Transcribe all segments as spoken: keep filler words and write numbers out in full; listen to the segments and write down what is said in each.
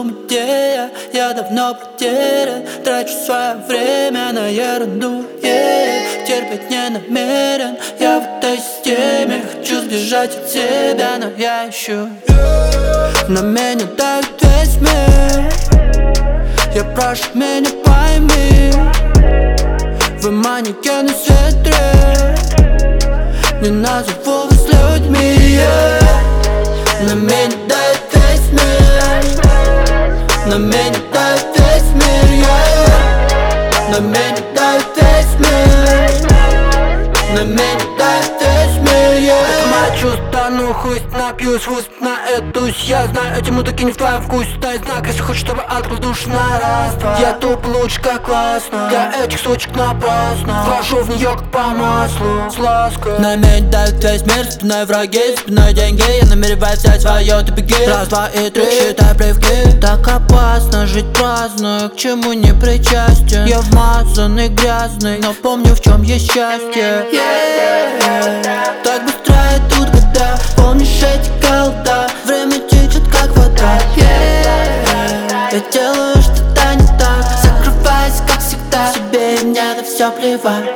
идея, я давно потерян. Трачу свое время на ерунду, yeah. Терпеть не намерен, я в этой системе. Хочу сбежать от себя, но я ищу. На меня давит весь мир, я прошу, меня пойми. Вы манекены в ветре, не назову вас людьми, yeah. На меня давит весь мир, на меня давит весь мир, yeah. На меня давит весь мир, на меня давит весь мир, yeah. Это мои чувства, ну хуй напьюсь, вуст на этусь. Я знаю, эти мудаки не в твоем вкусе. Дай знак, если хочешь, чтобы открыл душ на раз-два. Я туп лучше, как классно, для этих сучек напрасно. Вхожу в нее как по маслу, с лаской. На меня давит весь мир, спиной враги, спиной деньги. Я намереваюсь взять свое, ты беги. Раз, два и три, считай плевки. Так опасно жить праздную, к чему не причастен. Я вмазанный, грязный, но помню, в чем есть счастье, yeah. Так быстро идут года, помнишь эти голода? Время течет как вода, yeah. Я делаю что-то не так, закрываясь как всегда. Себе и мне на все плевать.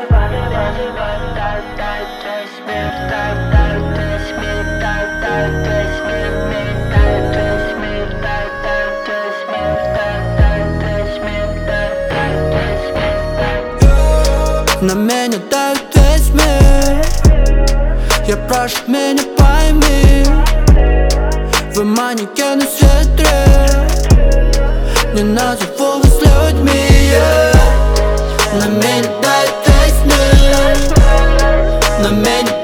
На меня давит весь мир, я прошу, меня пойми. Вы манекены в ветре, не назову вас людьми, yeah. На меня давит весь мир, на меня